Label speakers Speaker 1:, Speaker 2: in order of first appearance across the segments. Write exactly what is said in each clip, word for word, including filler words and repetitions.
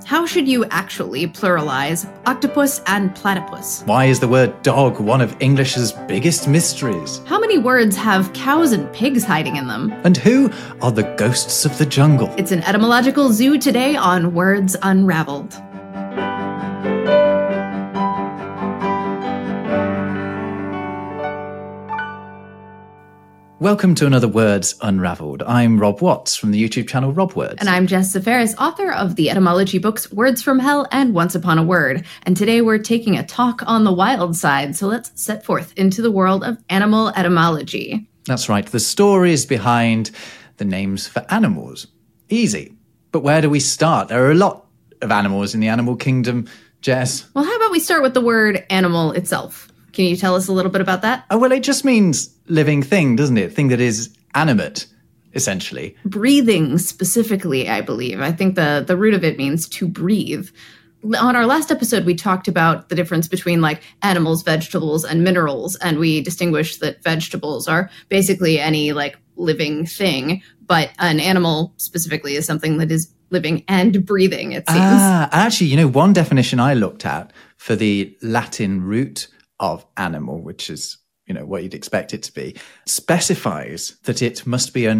Speaker 1: How should you actually pluralize octopus and platypus?
Speaker 2: Why is the word dog one of English's biggest mysteries?
Speaker 1: How many words have cows and pigs hiding in them?
Speaker 2: And who are the ghosts of the jungle?
Speaker 1: It's an etymological zoo today on Words Unraveled.
Speaker 2: Welcome to another Words Unraveled. I'm Rob Watts from the YouTube channel Rob Words.
Speaker 1: And I'm Jess Zaferis, author of the etymology books Words from Hell and Once Upon a Word. And today we're taking a talk on the wild side, so let's set forth into the world of animal etymology.
Speaker 2: That's right, the stories behind the names for animals. Easy. But where do we start? There are a lot of animals in the animal kingdom, Jess.
Speaker 1: Well, how about we start with the word animal itself? Can you tell us a little bit about that?
Speaker 2: Oh, well, it just means living thing, doesn't it? Thing that is animate, essentially.
Speaker 1: Breathing specifically, I believe. I think the, the root of it means to breathe. On our last episode, we talked about the difference between like animals, vegetables, and minerals, and we distinguished that vegetables are basically any like living thing, but an animal specifically is something that is living and breathing, it seems.
Speaker 2: Ah, actually, you know, one definition I looked at for the Latin root of animal, which is, you know, what you'd expect it to be, specifies that it must be a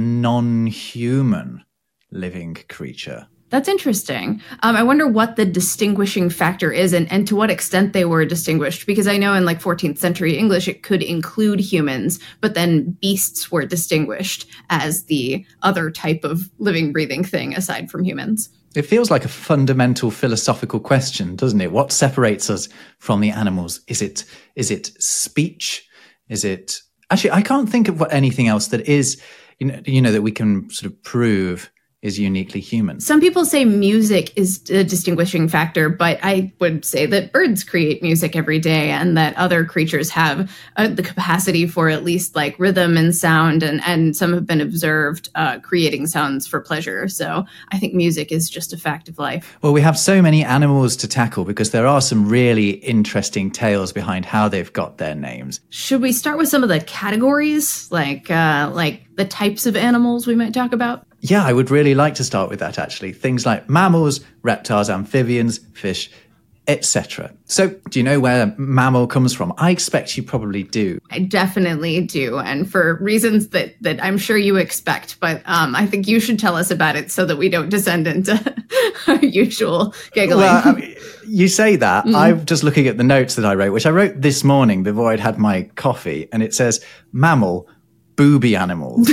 Speaker 2: non-human living creature.
Speaker 1: That's interesting. Um, I wonder what the distinguishing factor is and, and to what extent they were distinguished, because I know in like fourteenth century English, it could include humans, but then beasts were distinguished as the other type of living, breathing thing aside from humans.
Speaker 2: It feels like a fundamental philosophical question, doesn't it? What separates us from the animals? Is it is it speech? Is it... Actually, I can't think of what anything else that is, you know, you know, that we can sort of prove is uniquely human.
Speaker 1: Some people say music is a distinguishing factor, but I would say that birds create music every day and that other creatures have uh, the capacity for at least like rhythm and sound, and, and some have been observed uh, creating sounds for pleasure. So I think music is just a fact of life.
Speaker 2: Well, we have so many animals to tackle because there are some really interesting tales behind how they've got their names.
Speaker 1: Should we start with some of the categories, like uh, like the types of animals we might talk about?
Speaker 2: Yeah, I would really like to start with that, actually. Things like mammals, reptiles, amphibians, fish, et cetera. So, do you know where mammal comes from? I expect you probably do.
Speaker 1: I definitely do, and for reasons that, that I'm sure you expect, but um, I think you should tell us about it so that we don't descend into our usual giggling.
Speaker 2: Well, I mean, you say that. Mm. I'm just looking at the notes that I wrote, which I wrote this morning before I'd had my coffee, and it says, mammal, booby animals.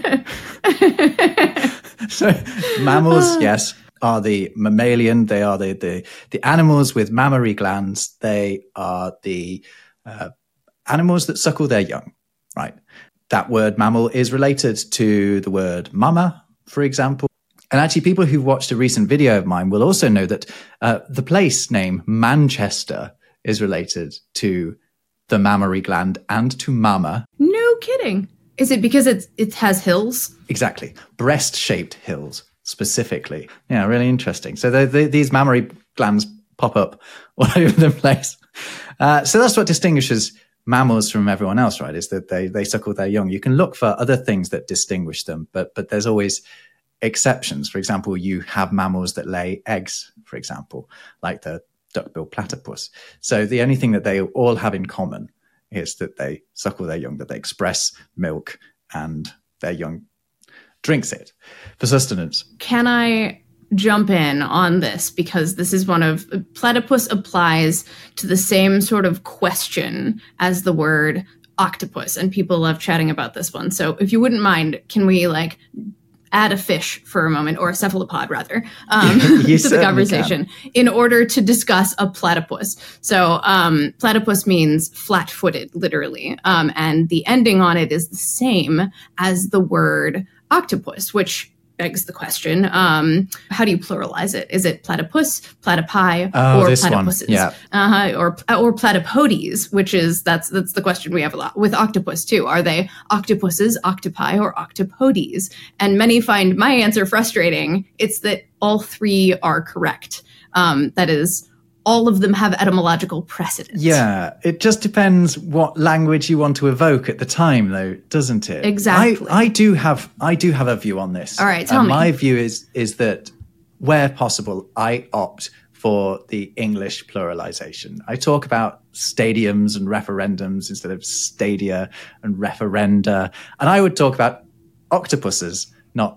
Speaker 2: So mammals, yes, are the mammalian. They are the, the, the animals with mammary glands. They are the uh, animals that suckle their young, right? That word mammal is related to the word mama, for example. And actually, people who've watched a recent video of mine will also know that uh, the place name Manchester is related to the mammary gland and to mama.
Speaker 1: No kidding. Is it because it's, it has hills?
Speaker 2: Exactly. Breast-shaped hills, specifically. Yeah, really interesting. So they, they, these mammary glands pop up all over the place. Uh, so that's what distinguishes mammals from everyone else, right, is that they, they suckle their young. You can look for other things that distinguish them, but but there's always exceptions. For example, you have mammals that lay eggs, for example, like the duck-billed platypus. So the only thing that they all have in common is that they suckle their young, that they express milk, and their young drinks it for sustenance.
Speaker 1: Can I jump in on this? Because this is one of, platypus applies to the same sort of question as the word octopus, and people love chatting about this one. So if you wouldn't mind, can we like add a fish for a moment, or a cephalopod rather, um, to the conversation can. In order to discuss a platypus. So um, platypus means flat-footed, literally. Um, and the ending on it is the same as the word octopus, which begs the question, um, how do you pluralize it? Is it platypus, platypi,
Speaker 2: oh,
Speaker 1: or
Speaker 2: this
Speaker 1: platypuses?
Speaker 2: One. Yeah.
Speaker 1: Uh-huh, or or platypodes, which is, that's that's the question we have a lot with octopus too. Are they octopuses, octopi, or octopodes? And many find my answer frustrating. It's that all three are correct. Um, that is, all of them have etymological precedence.
Speaker 2: Yeah, it just depends what language you want to evoke at the time, though, doesn't it?
Speaker 1: Exactly.
Speaker 2: I, I do have I do have a view on this.
Speaker 1: All right, tell
Speaker 2: and
Speaker 1: me.
Speaker 2: My view is is that where possible, I opt for the English pluralization. I talk about stadiums and referendums instead of stadia and referenda. And I would talk about octopuses, not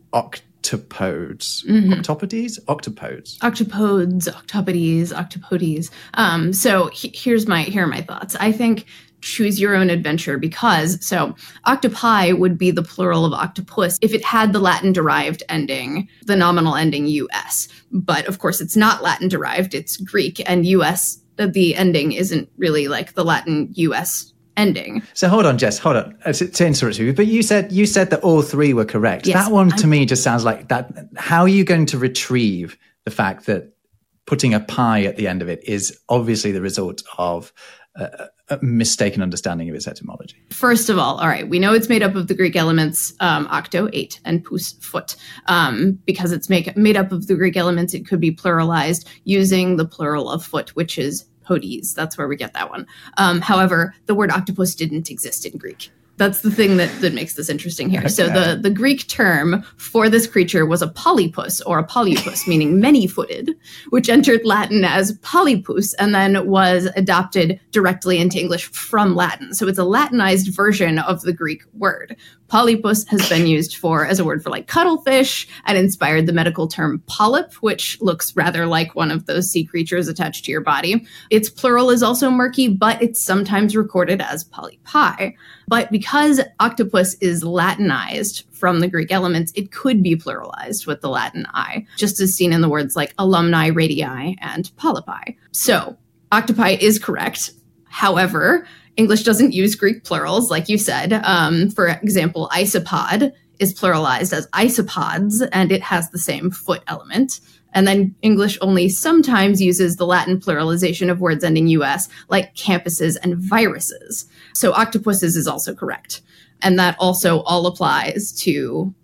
Speaker 2: octopodes. Mm-hmm. Octopodes? Octopodes.
Speaker 1: Octopodes, octopodes, octopodes. Um, so he- here's my here are my thoughts. I think choose your own adventure because, so octopi would be the plural of octopus if it had the Latin derived ending, the nominal ending U S. But of course it's not Latin derived, it's Greek, and U S, the ending isn't really like the Latin U S ending.
Speaker 2: So hold on, Jess, hold on. To, to interrupt you, but you said you said that all three were correct. Yes, that one to I'm, me just sounds like that. How are you going to retrieve the fact that putting a pi at the end of it is obviously the result of a, a mistaken understanding of its etymology?
Speaker 1: First of all, all right, we know it's made up of the Greek elements um, octo, eight, and pous, foot. Um, because it's make, made up of the Greek elements, it could be pluralized using the plural of foot, which is podes. That's where we get that one. Um, however, the word octopus didn't exist in Greek. That's the thing that, that makes this interesting here. Okay. So the, the Greek term for this creature was a polypus or a polypus, meaning many-footed, which entered Latin as polypus and then was adopted directly into English from Latin. So it's a Latinized version of the Greek word. Polypus has been used for as a word for like cuttlefish and inspired the medical term polyp, which looks rather like one of those sea creatures attached to your body. Its plural is also murky, but it's sometimes recorded as polypi. But because octopus is Latinized from the Greek elements, it could be pluralized with the Latin I, just as seen in the words like alumni, radii, and polypi. So octopi is correct. However, English doesn't use Greek plurals, like you said. Um, for example, isopod is pluralized as isopods, and it has the same foot element. And then English only sometimes uses the Latin pluralization of words ending U S, like campuses and viruses. So octopuses is also correct. And that also all applies to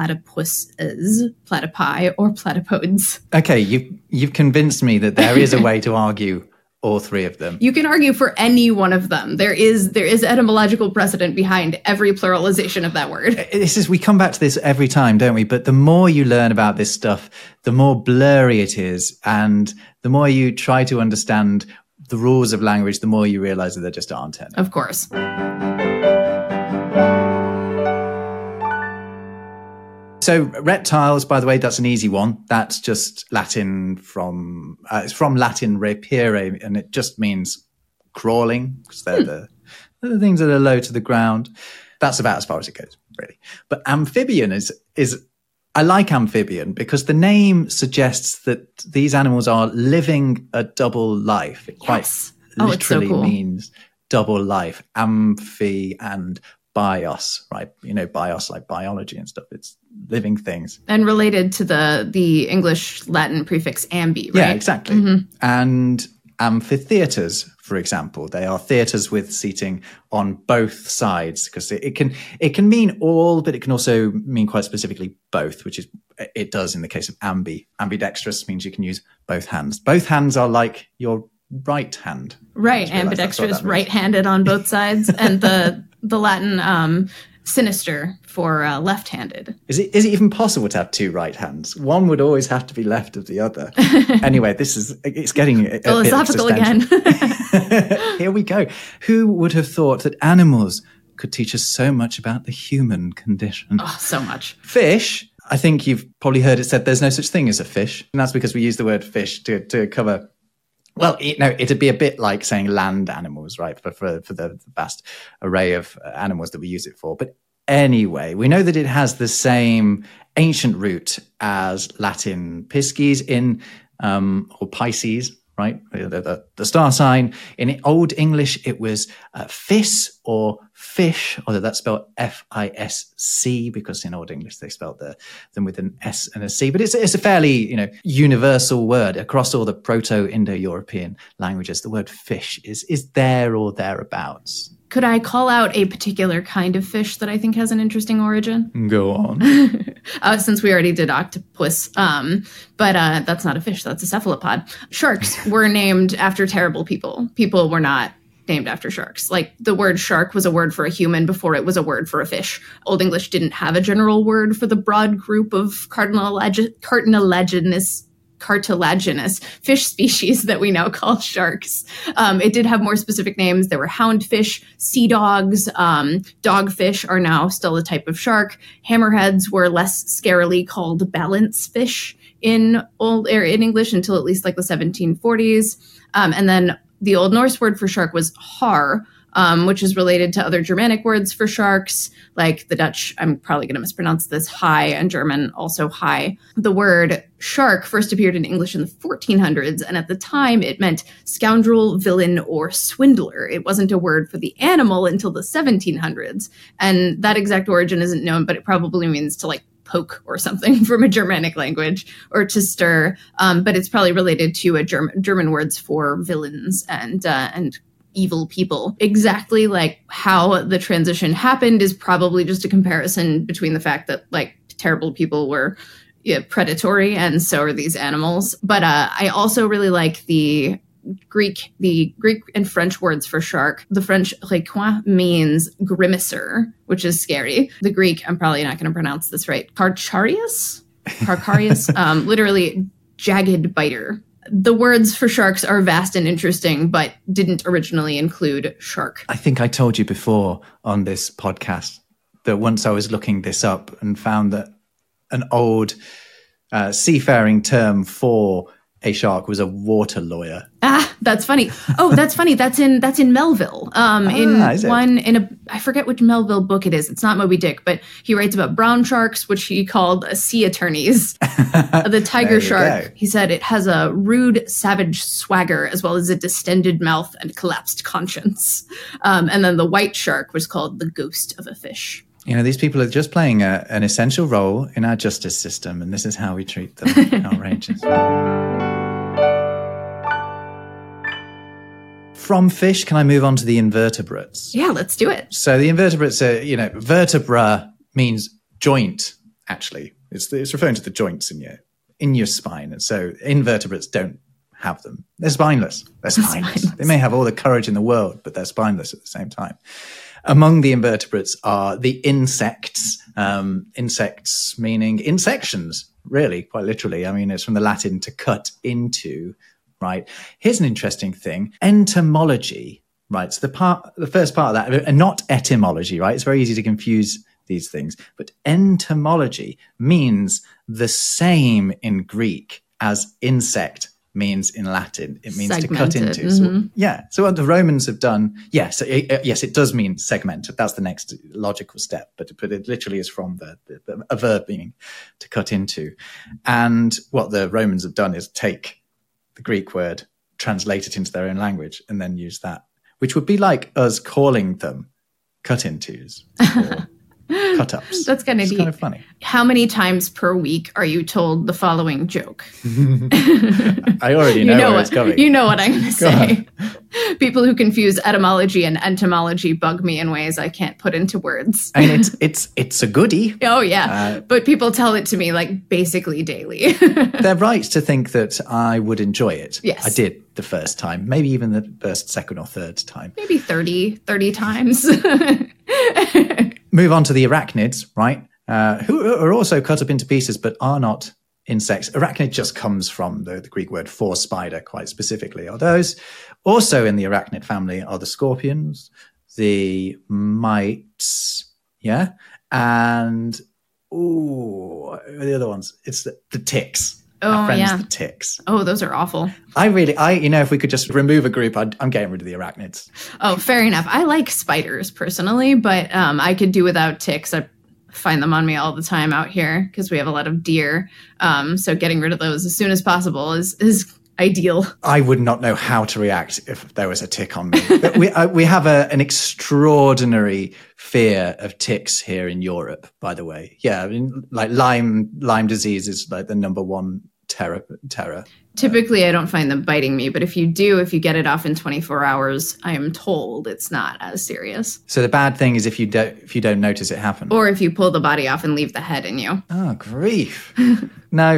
Speaker 1: platypuses, platypi, or platypodes.
Speaker 2: Okay, you've, you've convinced me that there is a way to argue all three of them.
Speaker 1: You can argue for any one of them. There is there is etymological precedent behind every pluralization of that word.
Speaker 2: This is we come back to this every time, don't we? But the more you learn about this stuff, the more blurry it is, and the more you try to understand the rules of language, the more you realize that there just aren't any.
Speaker 1: Of course.
Speaker 2: So reptiles, by the way, that's an easy one. That's just Latin from, uh, it's from Latin rapere, and it just means crawling, because they're, hmm. the, they're the things that are low to the ground. That's about as far as it goes, really. But amphibian is, is I like amphibian because the name suggests that these animals are living a double life. It quite
Speaker 1: yes. oh,
Speaker 2: literally
Speaker 1: it's so cool.
Speaker 2: means double life, amphi and bios, right? You know, bios like biology and stuff. It's living things.
Speaker 1: And related to the the English Latin prefix ambi, right?
Speaker 2: Yeah, exactly. Mm-hmm. And amphitheaters, for example, they are theaters with seating on both sides, because it, it can it can mean all, but it can also mean quite specifically both, which is it does in the case of ambi. Ambidextrous means you can use both hands. Both hands are like your right hand.
Speaker 1: Right, ambidextrous, right-handed on both sides, and the the Latin um, sinister for uh, left-handed.
Speaker 2: Is it is it even possible to have two right hands? One would always have to be left of the other. Anyway, this is it's getting a, a
Speaker 1: philosophical
Speaker 2: bit
Speaker 1: again.
Speaker 2: Here we go. Who would have thought that animals could teach us so much about the human condition?
Speaker 1: Oh, so much.
Speaker 2: Fish. I think you've probably heard it said there's no such thing as a fish, and that's because we use the word fish to to cover. Well, you know, it'd be a bit like saying land animals, right, for, for, for the vast array of animals that we use it for. But anyway, we know that it has the same ancient root as Latin pisces in, um, or Pisces, right, the, the, the star sign. In Old English, it was uh, fis or fish, although that's spelled F I S C, because in Old English they spelled the, them with an S and a C. But it's, it's a fairly, you know, universal word across all the Proto-Indo-European languages. The word fish is is there or thereabouts.
Speaker 1: Could I call out a particular kind of fish that I think has an interesting origin?
Speaker 2: Go on.
Speaker 1: uh, since we already did octopus, um, but uh, that's not a fish, that's a cephalopod. Sharks were named after terrible people. People were not named after sharks. Like the word shark was a word for a human before it was a word for a fish. Old English didn't have a general word for the broad group of cartilag- cartilaginous cartilaginous fish species that we now call sharks. Um, it did have more specific names. There were houndfish, sea dogs, um, dogfish are now still a type of shark. Hammerheads were less scarily called balance fish in old or in English until at least like the seventeen forties. Um, and then the Old Norse word for shark was har, um, which is related to other Germanic words for sharks, like the Dutch, I'm probably going to mispronounce this, high, and German also high. The word shark first appeared in English in the fourteen hundreds, and at the time it meant scoundrel, villain, or swindler. It wasn't a word for the animal until the seventeen hundreds, and that exact origin isn't known, but it probably means to like poke or something from a Germanic language, or to stir, um, but it's probably related to a German German words for villains and uh, and evil people. Exactly like how the transition happened is probably just a comparison between the fact that like terrible people were yeah, predatory and so are these animals. But uh, I also really like the Greek, the Greek and French words for shark. The French requin means grimacer, which is scary. The Greek, I'm probably not going to pronounce this right, Carcharius? Carcharius, um, literally jagged biter. The words for sharks are vast and interesting, but didn't originally include shark.
Speaker 2: I think I told you before on this podcast that once I was looking this up and found that an old uh, seafaring term for a shark was a water lawyer.
Speaker 1: Ah, that's funny. Oh, that's funny. That's in that's in Melville. Um,
Speaker 2: ah,
Speaker 1: in one in a I forget which Melville book it is. It's not Moby Dick, but he writes about brown sharks, which he called uh, sea attorneys. The tiger shark. Go. He said it has a rude, savage swagger as well as a distended mouth and collapsed conscience. Um, and then the white shark was called the ghost of a fish.
Speaker 2: You know, these people are just playing a, an essential role in our justice system, and this is how we treat them. Outrageous. From fish, can I move on to the invertebrates?
Speaker 1: Yeah, let's do it.
Speaker 2: So the invertebrates are, you know, vertebra means joint, actually. It's, it's referring to the joints in your, in your spine. And so invertebrates don't have them. They're spineless. They're spineless. spineless. They may have all the courage in the world, but they're spineless at the same time. Among the invertebrates are the insects. Um, insects meaning insections, really, quite literally. I mean, it's from the Latin to cut into, right? Here's an interesting thing. Entomology, right? So the part, the first part of that, and not etymology, right? It's very easy to confuse these things. But entomology means the same in Greek as insect means in Latin. It means segmented. To cut into. Mm-hmm. So, yeah. So what the Romans have done, yes, it, it, yes, it does mean segmented. That's the next logical step. But, but it literally is from the, the a verb meaning to cut into. And what the Romans have done is take the Greek word, translate it into their own language, and then use that, which would be like us calling them cut-intos or cut-ups.
Speaker 1: That's kind of
Speaker 2: kind of funny.
Speaker 1: How many times per week are you told the following joke?
Speaker 2: I already know, you know where
Speaker 1: what,
Speaker 2: it's going.
Speaker 1: You know what I'm going to say. People who confuse etymology and entomology bug me in ways I can't put into words.
Speaker 2: I mean, it's it's it's a goodie.
Speaker 1: Oh, yeah. Uh, but people tell it to me like basically daily.
Speaker 2: They're right to think that I would enjoy it.
Speaker 1: Yes.
Speaker 2: I did the first time, maybe even the first, second or third time.
Speaker 1: Maybe thirty, thirty times.
Speaker 2: Move on to the arachnids, right? Uh, who are also cut up into pieces, but are not insects. Arachnid just comes from the, the Greek word for spider, quite specifically. Are those also in the arachnid family are the scorpions, the mites, yeah, and ooh, the other ones. It's the, the ticks.
Speaker 1: Oh,
Speaker 2: Our friends,
Speaker 1: yeah.
Speaker 2: the ticks.
Speaker 1: Oh, those are awful.
Speaker 2: I really, I, you know, if we could just remove a group, I'd, I'm getting rid of the arachnids.
Speaker 1: Oh, fair enough. I like spiders personally, but um, I could do without ticks. I find them on me all the time out here because we have a lot of deer. Um, so getting rid of those as soon as possible is is ideal.
Speaker 2: I would not know how to react if there was a tick on me. But we uh, we have a, an extraordinary fear of ticks here in Europe, by the way. Yeah, I mean, like Lyme Lyme disease is like the number one terror. terror.
Speaker 1: Typically, I don't find them biting me, but if you do, if you get it off in twenty-four hours, I am told it's not as serious.
Speaker 2: So the bad thing is if you don't if you don't notice it happen,
Speaker 1: or if you pull the body off and leave the head in you.
Speaker 2: Oh, grief! No.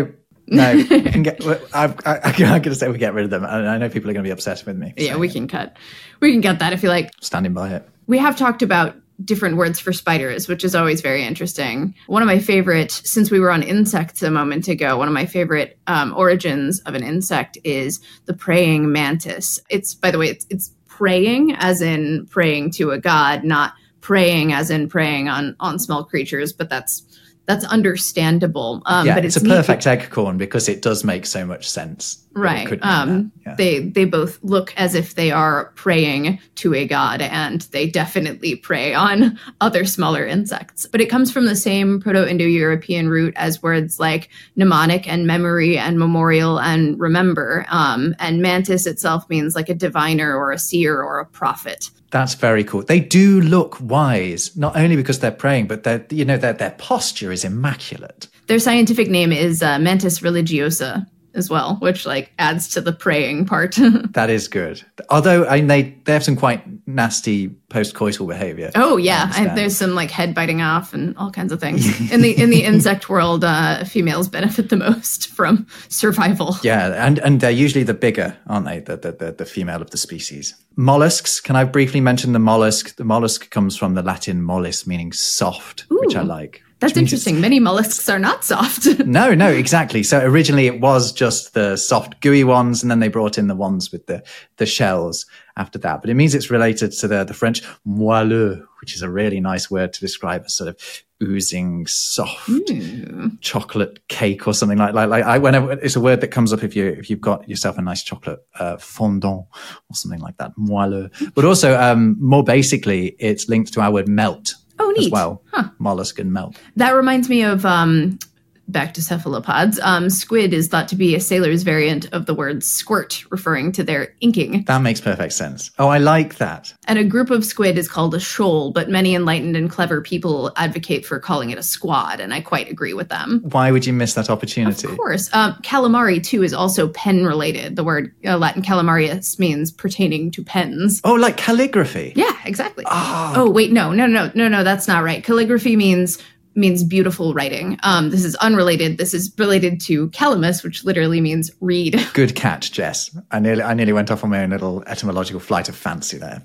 Speaker 2: No, we can get, I'm, I'm going to say we get rid of them. I, I know people are going to be upset with me.
Speaker 1: Yeah, we can cut. We can cut that if you like.
Speaker 2: Standing by it.
Speaker 1: We have talked about different words for spiders, which is always very interesting. One of my favorite, since we were on insects a moment ago, one of my favorite um, origins of an insect is the praying mantis. It's, by the way, it's, it's praying as in praying to a god, not praying as in preying on, on small creatures, but that's That's understandable. Um,
Speaker 2: yeah,
Speaker 1: but
Speaker 2: it's,
Speaker 1: it's
Speaker 2: a perfect
Speaker 1: neat.
Speaker 2: Acorn because it does make so much sense.
Speaker 1: Right. Um, yeah. They they both look as if they are praying to a god, and they definitely prey on other smaller insects. But it comes from the same Proto-Indo-European root as words like mnemonic and memory and memorial and remember. Um, and mantis itself means like a diviner or a seer or a prophet.
Speaker 2: That's very cool. They do look wise, not only because they're praying, but their, you know, their their posture is immaculate.
Speaker 1: Their scientific name is uh, Mantis religiosa as well, which like adds to the praying part.
Speaker 2: That is good. Although I mean, they they have some quite nasty post-coital behavior.
Speaker 1: Oh yeah, I, there's some like head biting off and all kinds of things. in the in the insect world, uh, females benefit the most from survival.
Speaker 2: Yeah, and and they're usually the bigger, aren't they? The the the, the female of the species. Mollusks. Can I briefly mention the mollusk? The mollusk comes from the Latin mollis, meaning soft,
Speaker 1: Ooh,
Speaker 2: which I like.
Speaker 1: That's interesting. Many mollusks are not soft.
Speaker 2: no, no, exactly. So originally it was just the soft, gooey ones, and then they brought in the ones with the, the shells after that. But it means it's related to the, the French moelleux, which is a really nice word to describe a sort of oozing, soft mm. chocolate cake or something like like like. I, whenever it's a word that comes up if you if you've got yourself a nice chocolate uh, fondant or something like that, moelleux. But also, um, more basically, it's linked to our word melt.
Speaker 1: Oh, neat.
Speaker 2: As well.
Speaker 1: Huh.
Speaker 2: Mollusk and melt.
Speaker 1: That reminds me of, um, back to cephalopods, um, squid is thought to be a sailor's variant of the word squirt, referring to their inking.
Speaker 2: That makes perfect sense. Oh, I like that.
Speaker 1: And a group of squid is called a shoal, but many enlightened and clever people advocate for calling it a squad, and I quite agree with them.
Speaker 2: Why would you miss that opportunity?
Speaker 1: Of course. Um, calamari, too, is also pen-related. The word uh, Latin calamarius means pertaining to pens.
Speaker 2: Oh, like calligraphy?
Speaker 1: Yeah, exactly.
Speaker 2: Oh,
Speaker 1: oh wait, no, no, no, no, no, that's not right. Calligraphy means... means beautiful writing. Um, this is unrelated. This is related to calamus, which literally means reed.
Speaker 2: Good catch, Jess. I nearly, I nearly went off on my own little etymological flight of fancy there.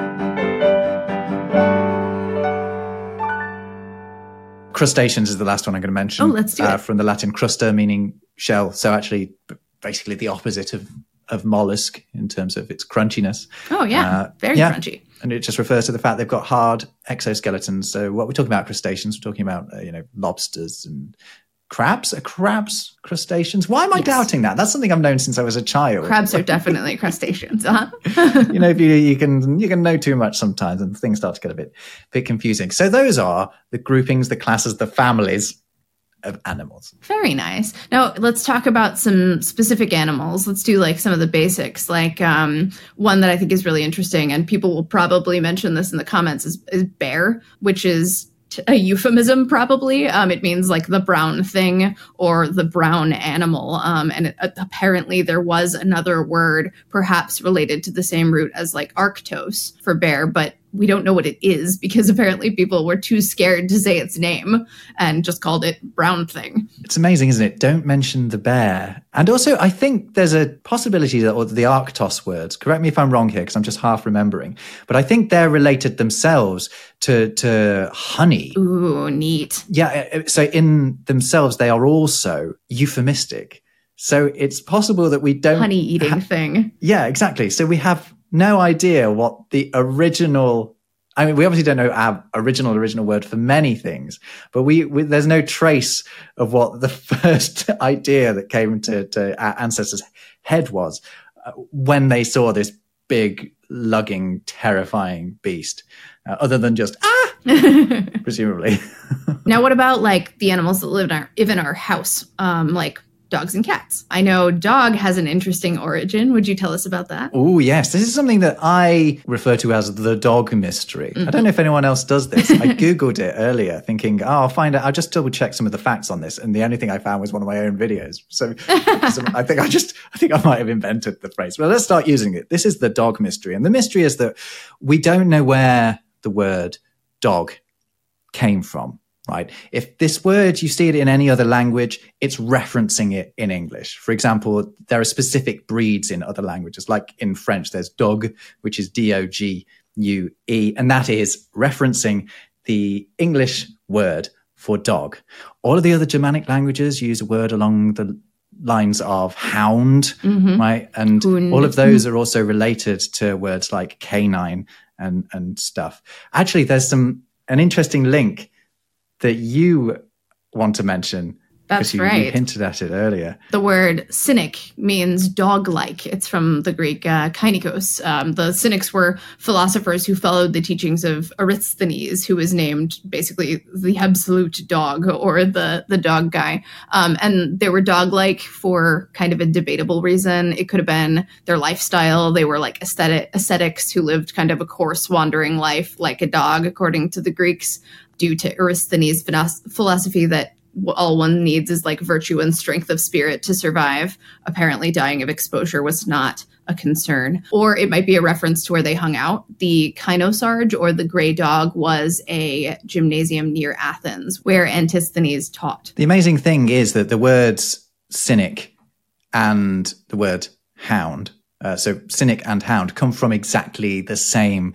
Speaker 2: Crustaceans is the last one I'm going to mention.
Speaker 1: Oh, let's do
Speaker 2: uh,
Speaker 1: it.
Speaker 2: From the Latin crusta, meaning shell. So actually, basically the opposite of, of mollusk in terms of its crunchiness.
Speaker 1: Oh, yeah. Uh, Very yeah. crunchy.
Speaker 2: And it just refers to the fact they've got hard exoskeletons. So what we're talking about crustaceans, we're talking about, uh, you know, lobsters and crabs. Are crabs crustaceans? Why am I yes. doubting that? That's something I've known since I was a child.
Speaker 1: Crabs are definitely crustaceans, huh?
Speaker 2: you know, if you, you can you can know too much sometimes and things start to get a bit, bit confusing. So those are the groupings, the classes, the families of animals.
Speaker 1: Very nice. Now let's talk about some specific animals. Let's do like some of the basics. Like um, one that I think is really interesting, and people will probably mention this in the comments, is, is bear, which is t- a euphemism probably. Um, it means like the brown thing or the brown animal. Um, and it, uh, apparently there was another word perhaps related to the same root as like arctos for bear, but we don't know what it is because apparently people were too scared to say its name and just called it brown thing.
Speaker 2: It's amazing, isn't it? Don't mention the bear. And also, I think there's a possibility that, or the arctos words, correct me if I'm wrong here, because I'm just half remembering, but I think they're related themselves to, to honey.
Speaker 1: Ooh, neat.
Speaker 2: Yeah. So in themselves, they are also euphemistic. So it's possible that we don't...
Speaker 1: Honey eating ha- thing.
Speaker 2: Yeah, exactly. So we have no idea what the original, I mean, we obviously don't know our original, original word for many things, but we, we there's no trace of what the first idea that came to, to our ancestors' head was uh, when they saw this big, lugging, terrifying beast, uh, other than just, ah, presumably.
Speaker 1: Now, what about like the animals that live in our, live in our house, um, like dogs and cats? I know dog has an interesting origin. Would you tell us about that?
Speaker 2: Oh, yes. This is something that I refer to as the dog mystery. Mm-hmm. I don't know if anyone else does this. I Googled it earlier thinking, oh, I'll find out. I'll just double check some of the facts on this. And the only thing I found was one of my own videos. So, so I think I just, I think I might have invented the phrase. Well, let's start using it. This is the dog mystery. And the mystery is that we don't know where the word dog came from. right? If this word, you see it in any other language, it's referencing it in English. For example, there are specific breeds in other languages, like in French, there's dog, which is D O G U E, and that is referencing the English word for dog. All of the other Germanic languages use a word along the lines of hound, mm-hmm. right? And Hund. All of those are also related to words like canine and, and stuff. Actually, there's some an interesting link that you want to mention.
Speaker 1: That's
Speaker 2: you,
Speaker 1: right.
Speaker 2: You hinted at it earlier.
Speaker 1: The word cynic means dog-like. It's from the Greek uh, kainikos. Um, the Cynics were philosophers who followed the teachings of Aristophanes, who was named basically the absolute dog, or the, the dog guy. Um, and they were dog-like for kind of a debatable reason. It could have been their lifestyle. They were like aesthetic, ascetics who lived kind of a coarse, wandering life like a dog, according to the Greeks, due to Aristophanes' philosophy that all one needs is like virtue and strength of spirit to survive. Apparently dying of exposure was not a concern. Or it might be a reference to where they hung out. The Kynosarge, or the Grey Dog, was a gymnasium near Athens where Antisthenes taught.
Speaker 2: The amazing thing is that the words cynic and the word hound, uh, so cynic and hound, come from exactly the same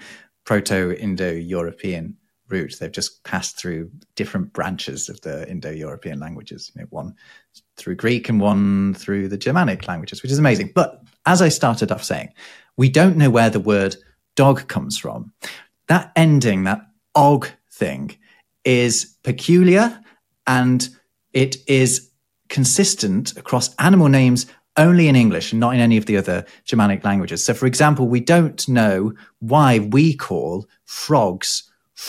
Speaker 2: Proto-Indo-European root. They've just passed through different branches of the Indo-European languages, you know, one through Greek and one through the Germanic languages, which is amazing. But as I started off saying, we don't know where the word dog comes from. That ending, that og thing, is peculiar, and it is consistent across animal names only in English and not in any of the other Germanic languages. So, for example, we don't know why we call frogs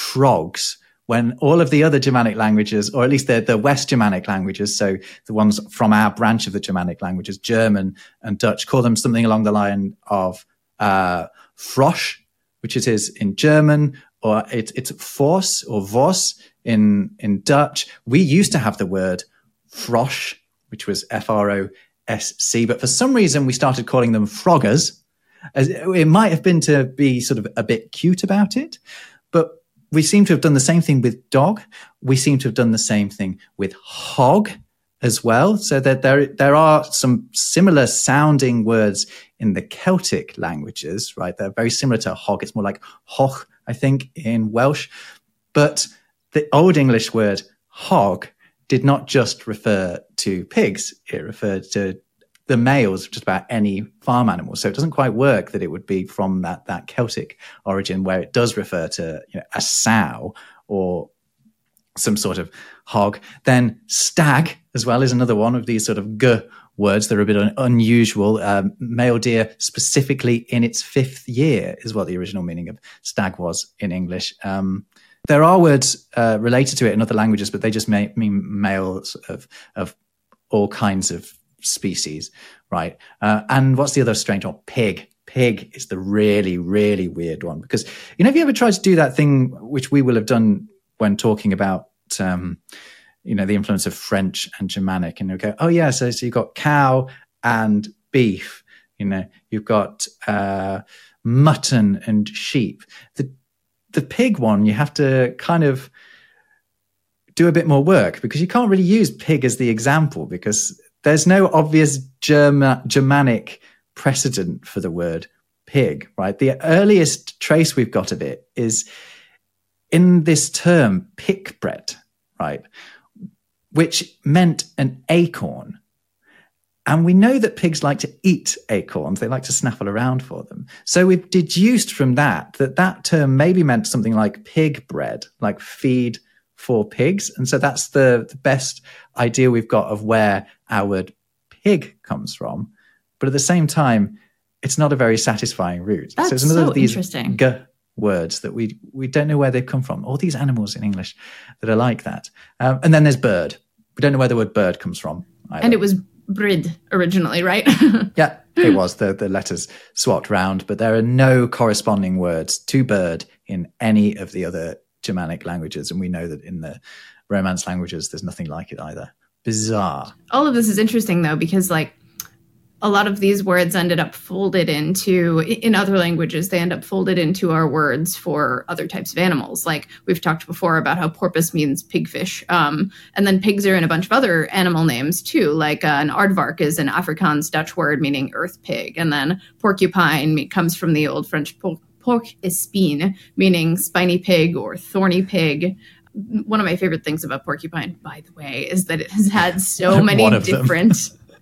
Speaker 2: frogs when all of the other Germanic languages, or at least the, the West Germanic languages, so the ones from our branch of the Germanic languages, German and Dutch, call them something along the line of uh, Frosch, which it is in German, or it, it's Vos or Vos in, in Dutch. We used to have the word Frosch, which was F R O S C, but for some reason we started calling them froggers. As it might have been to be sort of a bit cute about it, but we seem to have done the same thing with dog. We seem to have done the same thing with hog as well. So that there, there are some similar sounding words in the Celtic languages, right? They're very similar to hog. It's more like hoch, I think, in Welsh. But the Old English word hog did not just refer to pigs. It referred to the males of just about any farm animal. So it doesn't quite work that it would be from that, that Celtic origin where it does refer to, you know, a sow or some sort of hog. Then stag as well is another one of these sort of g words that are a bit un- unusual. Um, male deer specifically in its fifth year is what the original meaning of stag was in English. Um, there are words uh, related to it in other languages, but they just may, mean males of, of all kinds of species, right? Uh, and what's the other strange one? Pig. Pig is the really, really weird one, because, you know, have you ever tried to do that thing which we will have done when talking about, um, you know, the influence of French and Germanic, and you go, oh yeah, so, so you've got cow and beef, you know, you've got uh, mutton and sheep. The the pig one, you have to kind of do a bit more work, because you can't really use pig as the example, because there's no obvious Germa, Germanic precedent for the word pig, right? The earliest trace we've got of it is in this term pickbret, right? Which meant an acorn. And we know that pigs like to eat acorns. They like to snaffle around for them. So we've deduced from that that that term maybe meant something like pig bread, like feed for pigs. And so that's the, the best idea we've got of where our word pig comes from. But at the same time, it's not a very satisfying root.
Speaker 1: That's
Speaker 2: so it's another
Speaker 1: so
Speaker 2: of these
Speaker 1: interesting.
Speaker 2: G words that we we don't know where they've come from. All these animals in English that are like that. Um, and then there's bird. We don't know where the word bird comes from either.
Speaker 1: And it was brid originally, right?
Speaker 2: Yeah, it was. The, the letters swapped round, but there are no corresponding words to bird in any of the other Germanic languages, and we know that in the Romance languages there's nothing like it either. Bizarre.
Speaker 1: All of this is interesting though, because like a lot of these words ended up folded into, in other languages, they end up folded into our words for other types of animals. Like we've talked before about how porpoise means pigfish. Um, and then pigs are in a bunch of other animal names too. Like uh, an aardvark is an Afrikaans Dutch word meaning earth pig. And then porcupine comes from the old French por- porc espine, meaning spiny pig or thorny pig. One of my favorite things about porcupine, by the way, is that it has had so many different...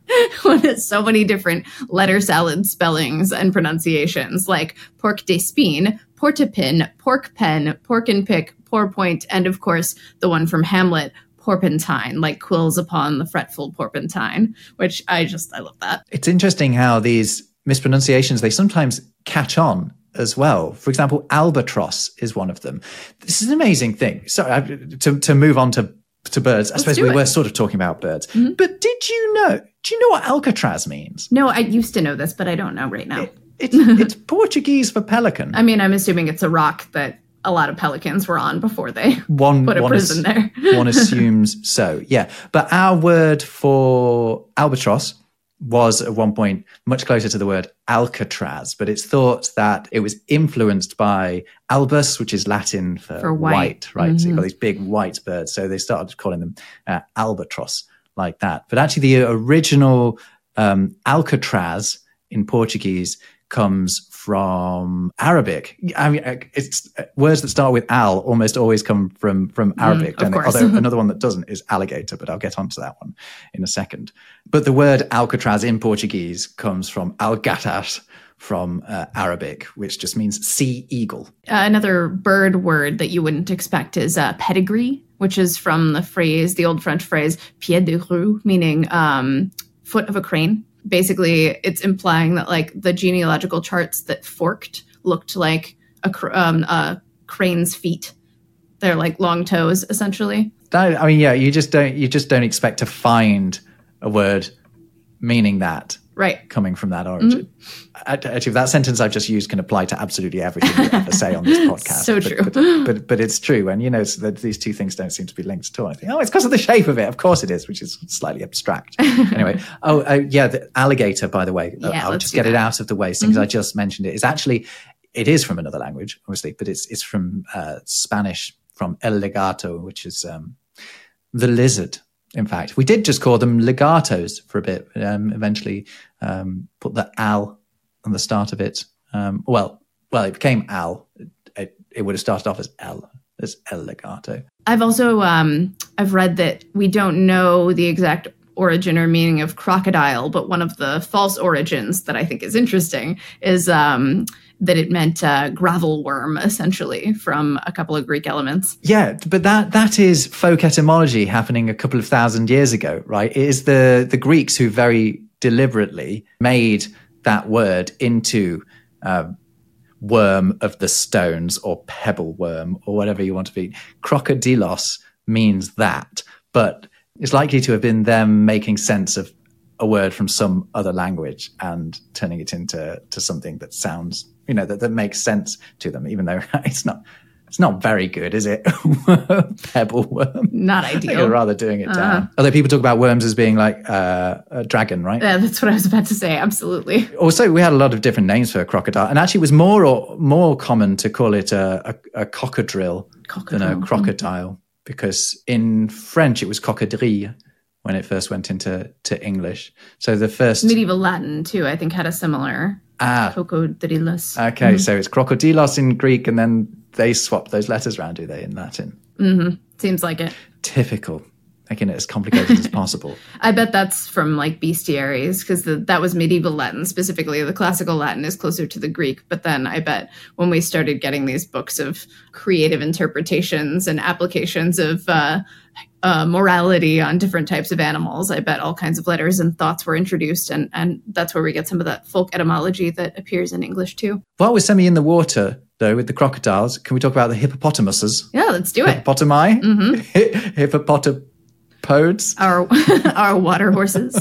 Speaker 1: so many different letter salad spellings and pronunciations, like porc d'espine, portapin, pork pen, pork and pick, pourpoint, and of course the one from Hamlet, porpentine, like quills upon the fretful porpentine, which I just, I love that.
Speaker 2: It's interesting how these mispronunciations, they sometimes catch on as well. For example, albatross is one of them. This is an amazing thing. Sorry, to, to move on to to birds. I
Speaker 1: Let's
Speaker 2: suppose
Speaker 1: do
Speaker 2: we
Speaker 1: it.
Speaker 2: were sort of talking about birds. Mm-hmm. But did you know, do you know what Alcatraz means?
Speaker 1: No, I used to know this, but I don't know right now.
Speaker 2: It, it's, it's Portuguese for pelican.
Speaker 1: I mean, I'm assuming it's a rock that a lot of pelicans were on before they
Speaker 2: one,
Speaker 1: put a
Speaker 2: one
Speaker 1: prison
Speaker 2: is,
Speaker 1: there.
Speaker 2: One assumes so, yeah. But our word for albatross was at one point much closer to the word Alcatraz, but it's thought that it was influenced by albus, which is Latin for,
Speaker 1: for white.
Speaker 2: white, right?
Speaker 1: Mm-hmm.
Speaker 2: So you've got these big white birds. So they started calling them uh, albatross like that. But actually the original um, Alcatraz in Portuguese comes from Arabic. I mean, it's words that start with al almost always come from from Arabic.
Speaker 1: Mm, of course.
Speaker 2: Although another one that doesn't is alligator, but I'll get onto that one in a second. But the word Alcatraz in Portuguese comes from algatas from uh, Arabic, which just means sea eagle.
Speaker 1: Uh, another bird word that you wouldn't expect is uh, pedigree, which is from the phrase, the old French phrase, pied de rue, meaning um, foot of a crane. Basically, it's implying that like the genealogical charts that forked looked like a, cr- um, a crane's feet. They're like long toes, essentially.
Speaker 2: That, I mean, yeah, you just don't you just don't expect to find a word meaning that,
Speaker 1: right?
Speaker 2: Coming from that origin. Mm-hmm. Actually, that sentence I've just used can apply to absolutely everything you ever say on this podcast.
Speaker 1: So
Speaker 2: but,
Speaker 1: true,
Speaker 2: but, but but it's true, and you know so that these two things don't seem to be linked at all. I think, oh, it's because of the shape of it. Of course, it is, which is slightly abstract. Anyway, oh uh, yeah, the alligator. By the way,
Speaker 1: yeah,
Speaker 2: I'll just get
Speaker 1: that.
Speaker 2: it out of the way, because mm-hmm. I just mentioned it. It's actually it is from another language, obviously, but it's it's from uh, Spanish, from el legato, which is um, the lizard. In fact, we did just call them legatos for a bit. Um, eventually, um, put the al on the start of it. Um, well, well, it became al. It, it would have started off as el, as el legato.
Speaker 1: I've also um, I've read that we don't know the exact origin or meaning of crocodile, but one of the false origins that I think is interesting is um, that it meant uh, gravel worm, essentially, from a couple of Greek elements.
Speaker 2: Yeah, but that that is folk etymology happening a couple of thousand years ago, right? It is the, the Greeks who very deliberately made that word into uh, worm of the stones or pebble worm or whatever you want to be. Crocodilos means that, but it's likely to have been them making sense of a word from some other language and turning it into to something that sounds, you know, that, that makes sense to them, even though it's not it's not very good, is it? Pebble worm.
Speaker 1: Not ideal.
Speaker 2: You're rather doing it
Speaker 1: uh-huh.
Speaker 2: down. Although people talk about worms as being like uh, a dragon, right?
Speaker 1: Yeah, that's what I was about to say. Absolutely.
Speaker 2: Also, we had a lot of different names for a crocodile, and actually it was more or more common to call it a, a, a cocodril,
Speaker 1: cocodril
Speaker 2: than a crocodile, because in French it was cocodrille when it first went into to English. So the first...
Speaker 1: Medieval Latin, too, I think had a similar
Speaker 2: ah.
Speaker 1: cocodrilus.
Speaker 2: Okay, mm-hmm. So it's crocodilos in Greek, and then they swap those letters around, do they, in Latin?
Speaker 1: Mm-hmm. Seems like it.
Speaker 2: Typical. Making it as complicated as possible.
Speaker 1: I bet that's from like bestiaries, because that was medieval Latin specifically. The classical Latin is closer to the Greek. But then I bet when we started getting these books of creative interpretations and applications of uh, uh, morality on different types of animals, I bet all kinds of letters and thoughts were introduced. And, and that's where we get some of that folk etymology that appears in English too.
Speaker 2: While we're semi in the water, though, with the crocodiles, can we talk about the hippopotamuses?
Speaker 1: Yeah, let's do it.
Speaker 2: Hippopotami?
Speaker 1: Mm-hmm.
Speaker 2: Hippopotam. Podes.
Speaker 1: Our our water horses.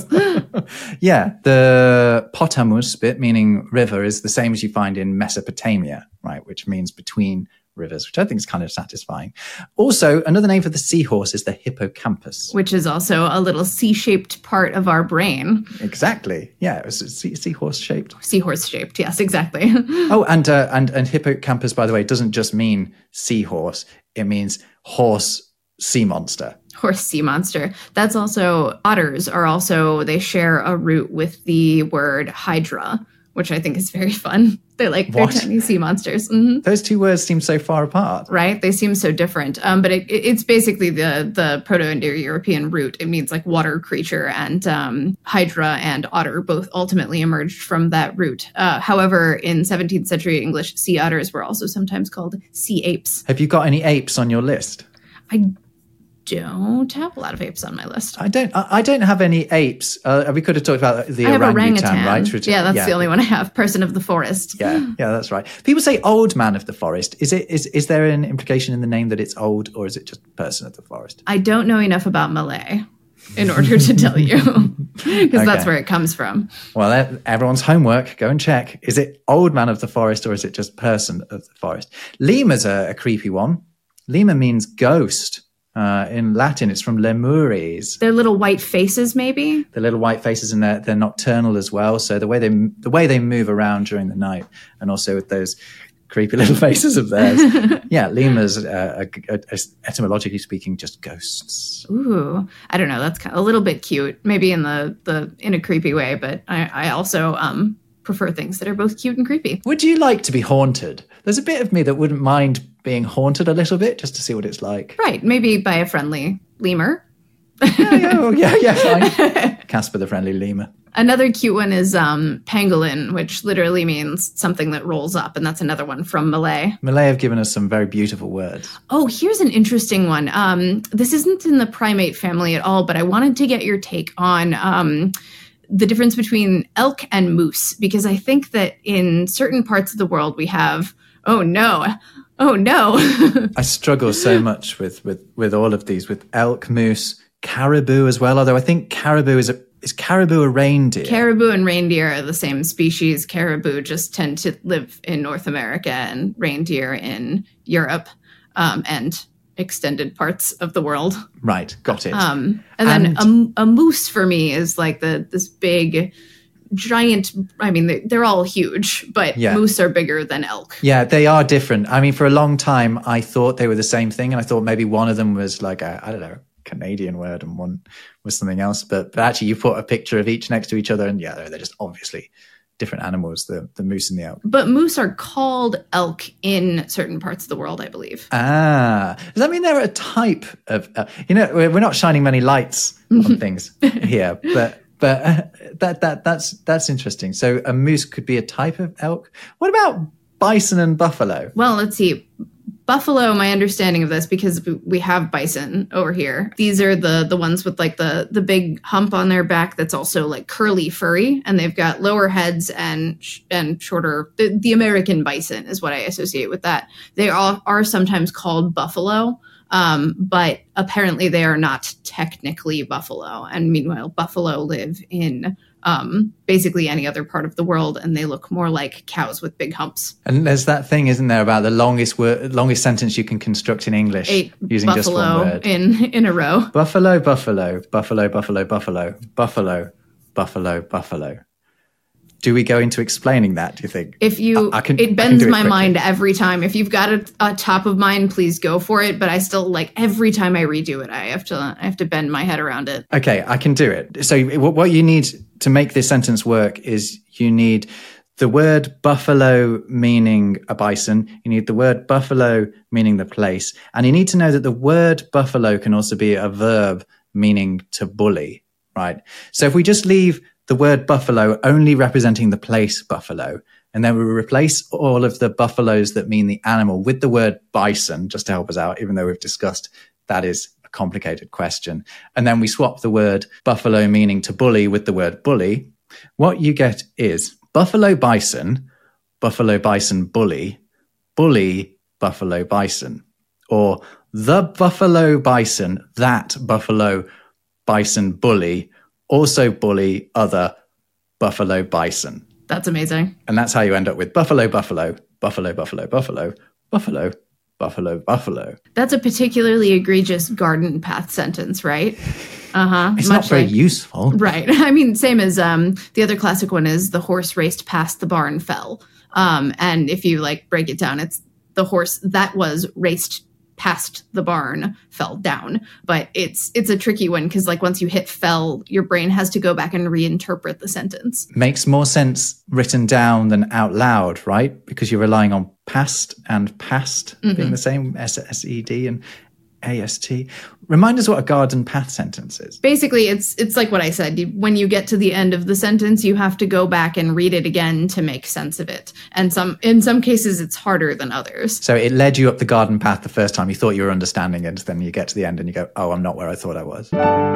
Speaker 2: Yeah, the potamus bit, meaning river, is the same as you find in Mesopotamia, right? Which means between rivers, which I think is kind of satisfying. Also, another name for the seahorse is the hippocampus.
Speaker 1: Which is also a little C-shaped part of our brain.
Speaker 2: Exactly. Yeah, it was sea- seahorse-shaped.
Speaker 1: Seahorse-shaped, yes, exactly.
Speaker 2: oh, and, uh, and and hippocampus, by the way, doesn't just mean seahorse. It means horse sea monster.
Speaker 1: Horse sea monster. That's also, otters are also, they share a root with the word hydra, which I think is very fun. They're like, they're
Speaker 2: What?
Speaker 1: tiny sea monsters. Mm-hmm.
Speaker 2: Those two words seem so far apart.
Speaker 1: Right? They seem so different. Um, but it, it, it's basically the, the Proto-Indo-European root. It means like water creature, and um, hydra and otter both ultimately emerged from that root. Uh, however, in seventeenth century English, sea otters were also sometimes called sea apes.
Speaker 2: Have you got any apes on your list?
Speaker 1: I don't have a lot of apes on my list.
Speaker 2: I don't. I I don't have any apes. Uh, we could have talked about the
Speaker 1: I have
Speaker 2: orangutan,
Speaker 1: orangutan,
Speaker 2: right? Which,
Speaker 1: yeah, that's the only one I have. Person of the forest.
Speaker 2: Yeah, yeah, that's right. People say old man of the forest. Is it? Is is there an implication in the name that it's old, or is it just person of the forest?
Speaker 1: I don't know enough about Malay in order to tell you, because okay. That's where it comes from.
Speaker 2: Well, everyone's homework. Go and check. Is it old man of the forest, or is it just person of the forest? Lemur's a, a creepy one. Lemur means ghost. Uh, in Latin, it's from lemures.
Speaker 1: They're little white faces, maybe.
Speaker 2: The little white faces, and they're, they're nocturnal as well. So the way they the way they move around during the night, and also with those creepy little faces of theirs. Yeah, lemurs, uh, are, are, etymologically speaking, just ghosts.
Speaker 1: Ooh, I don't know. That's kind of a little bit cute, maybe in the the in a creepy way. But I, I also um prefer things that are both cute and creepy.
Speaker 2: Would you like to be haunted? There's a bit of me that wouldn't mind being haunted a little bit, just to see what it's like.
Speaker 1: Right, maybe by a friendly lemur.
Speaker 2: yeah, yeah, yeah, yeah, fine. Casper the friendly lemur.
Speaker 1: Another cute one is um, pangolin, which literally means something that rolls up, and that's another one from Malay.
Speaker 2: Malay have given us some very beautiful words.
Speaker 1: Oh, here's an interesting one. Um, this isn't in the primate family at all, but I wanted to get your take on um, the difference between elk and moose, because I think that in certain parts of the world we have, oh no, oh no.
Speaker 2: I struggle so much with, with, with all of these, with elk, moose, caribou as well, although I think caribou is a Is caribou a reindeer?
Speaker 1: Caribou and reindeer are the same species. Caribou just tend to live in North America, and reindeer in Europe um, and extended parts of the world.
Speaker 2: Right, got it.
Speaker 1: Um, and, and then a, a moose for me is like the this big, giant, I mean, they, they're all huge, but yeah. Moose are bigger than elk.
Speaker 2: Yeah, they are different. I mean, for a long time, I thought they were the same thing, and I thought maybe one of them was like a, I don't know, Canadian word and one was something else, but, but actually you put a picture of each next to each other, and yeah, they're, they're just obviously different animals, the, the moose and the elk.
Speaker 1: But moose are called elk in certain parts of the world, I believe.
Speaker 2: Ah, does that mean they're a type of, uh, you know, we're not shining many lights on things here, but but uh, that that that's that's interesting. So a moose could be a type of elk. What about bison and buffalo?
Speaker 1: Well, let's see. Buffalo, my understanding of this, because we have bison over here, these are the the ones with like the the big hump on their back that's also like curly furry, and they've got lower heads and and shorter. The, the American bison is what I associate with that. They all are sometimes called buffalo, um, but apparently they are not technically buffalo. And meanwhile, buffalo live in um, basically any other part of the world, and they look more like cows with big humps.
Speaker 2: And there's that thing, isn't there, about the longest word, longest sentence you can construct in English
Speaker 1: Eight
Speaker 2: using just one word
Speaker 1: in in a row.
Speaker 2: Buffalo, buffalo, buffalo, buffalo, buffalo, buffalo, buffalo, buffalo. Do we go into explaining that, do you think?
Speaker 1: If you, I, I can, it bends my mind every time. If you've got a, a top of mind, please go for it. But I still, like, every time I redo it, I have to I have to bend my head around it.
Speaker 2: Okay, I can do it. So what you need to make this sentence work is you need the word buffalo meaning a bison. You need the word buffalo meaning the place. And you need to know that the word buffalo can also be a verb meaning to bully, right? So if we just leave the word buffalo only representing the place buffalo, and then we replace all of the buffaloes that mean the animal with the word bison, just to help us out, even though we've discussed that is a complicated question. And then we swap the word buffalo meaning to bully with the word bully. What you get is buffalo bison, buffalo bison bully, bully buffalo bison, or the buffalo bison, that buffalo bison bully, also bully other buffalo bison.
Speaker 1: That's amazing.
Speaker 2: And that's how you end up with buffalo, buffalo, buffalo, buffalo, buffalo, buffalo, buffalo, buffalo.
Speaker 1: That's a particularly egregious garden path sentence, right? Uh-huh.
Speaker 2: It's not very
Speaker 1: like,
Speaker 2: useful.
Speaker 1: Right. I mean, same as um, the other classic one is the horse raced past the barn fell. Um, and if you like break it down, it's the horse that was raced past the barn fell down. But it's it's a tricky one because like once you hit fell, your brain has to go back and reinterpret the sentence.
Speaker 2: Makes more sense written down than out loud, right? Because you're relying on past and past mm-hmm. being the same, S S E D and A S T. Remind us what a garden path sentence is.
Speaker 1: Basically, it's it's like what I said. You, when you get to the end of the sentence, you have to go back and read it again to make sense of it. And some in some cases, it's harder than others.
Speaker 2: So it led you up the garden path the first time. You thought you were understanding it. Then you get to the end and you go, oh, I'm not where I thought I was.